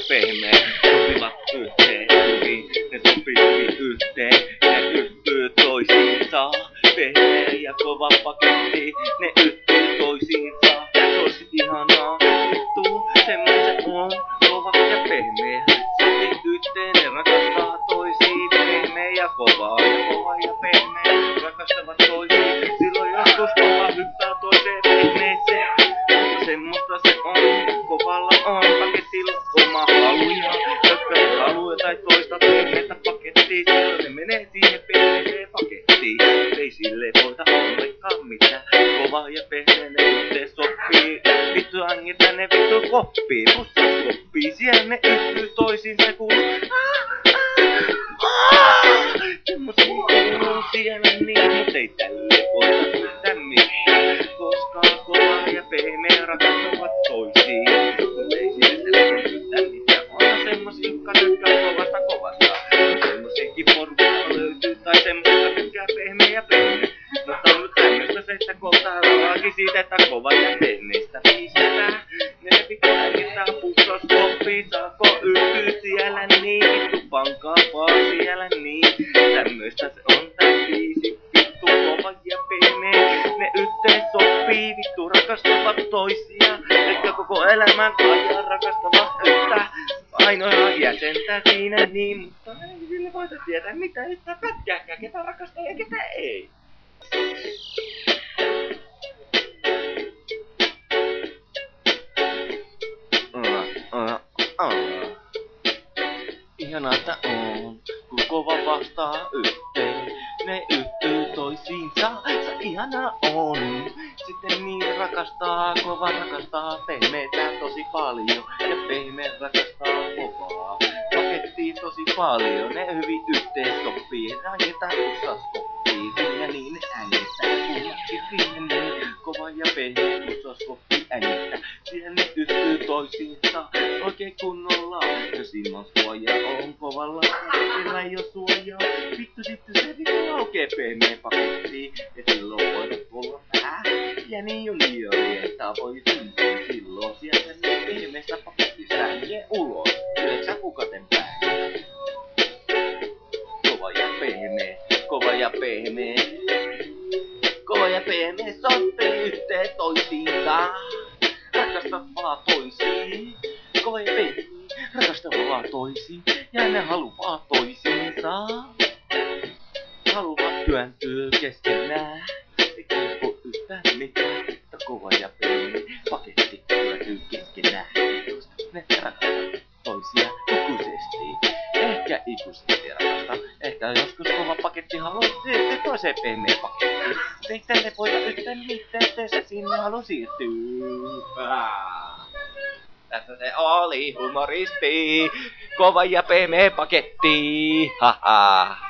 pehmeä sopivat yhteen hyvin. Ne sopii hyvin yhteen, ne yhtyy toisiinsa. Pehmeä ja kova paketti, ne yhtyy toisiinsa. Se olisi ihanaa, vittu, semmoinen se on. Kova ja pehmeä, sopii yhteen, ne rakastaa toisiin. Pehmeä ja kova ja pehmeä rakastavat toisiin. Silloin joskus kova hyppää toiseen pehmeeseen. Semmoista se on, kovalla on paketilla oma haluja. Jotka ei halua tai toista pehmeätä pakettia, silloin ne menee siihen pehmeeseen pakettiin. Ei sille voita ollenkaan mitään, kova ja pehmeä ne yhteen sopii. Vittu angita ne vittu koppii, pussas koppii, siellä ne yhtyy toisiinsa kuuluu. Semmosia kuuluu siellä niin, mut ei tälle voita yhtään mitään. Koska kova ja pehmeä rakastavat toisiin, mut ei sille voita yhtään mitään. On semmosia, jotka tykkää kovasta. Semmosiakin porukkaa löytyy, tai semmoista tykkää pehmeä ja pehmeä. Mutta on nyt tämmöstä se, että kohtaa raakin siitä, että kova ja pehmeistä pistetään. Ne pitää pitää pussas koppii, saako yhtyy siellä niin, vittu pankaa vaan siellä niin. Tämmöistä se on tää biisi, vittu kova ja pehmeä. Ne yhteen sopii, vittu rakastavat toisia. Ehkä koko elämän ajan rakastavat yhtä ainoa jäsentä siinä niin. Mutta ei sille voita tietää mitä yhtä pätkääkään, ketä rakastaa ja ketä ei. Ihanaa tää on, kun kova vastaa yhteen. Ne yhtyy toisiinsa, se ihanaa on. Sitten niin rakastaa, kova rakastaa pehmeetä tosi paljon. Ja pehmeä rakastaa kovaa pakettiin tosi paljon. Ne hyvin yhteen sopii, rangetaan pussas koppii. Siinä niin ne äänettää, kummatkin siinä niin. Kova ja pehmeä pussas koppii äänettää. Siellä ne yhtyy toisiinsa oikein kunnolla. Jos ilman suojaa on kovalla, sillä ei oo suojaa. Vittu sitten se vittu laukee pehmeä pakettiin. Ja silloin voidaan olla vähän. Ja niin juniori, että voi syntyä silloin. Sieltä niin pehmeästä paketista jää ulos. Yleensä kukaten päin. Kova ja pehmeä, kova ja pehmeä. Kova ja pehmeä sopii yhteen toisiinsa. Rakastavaa toisiin. Kova ja pehmeä rakastavaa toisiin. Ja ne haluaa toisiinsa. Haluavat työntyä keskenään. Eikä voi yhtään mitään, että kova ja pehmeä paketti työntyy keskenään. Koska ne rakastavat toisia ikuisesti. Ehkä ikuisesti rakasta. Ehkä joskus kova paketti haluaa siirtyä toiseen pehmeä pakettiin. Eikä ne voida yhtään mitään, että se sinne haluaa siirtyä. Tässä se oli humoristi, kova ja pehmeä paketti, haha.